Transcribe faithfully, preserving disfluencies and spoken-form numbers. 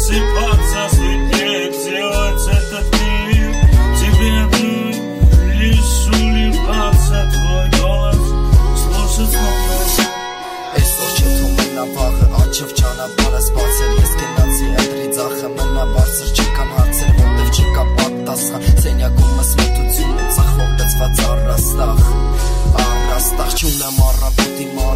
рассыпаться, слететь, сделать этот мир тебе мир, лишь улыбаться, твой голос слушать снова. Այսօր չէ թվում մնա վաղը, աչև ճանապարհը սպասել, ես գնացի ընտրի ձախը, մնա բարձր չկան հարցեր, որտև չկա պատասխան, սենյակումս մթություն ու ծխող լծված առաստաղ, առաստաղ չունեմ առավոտի մա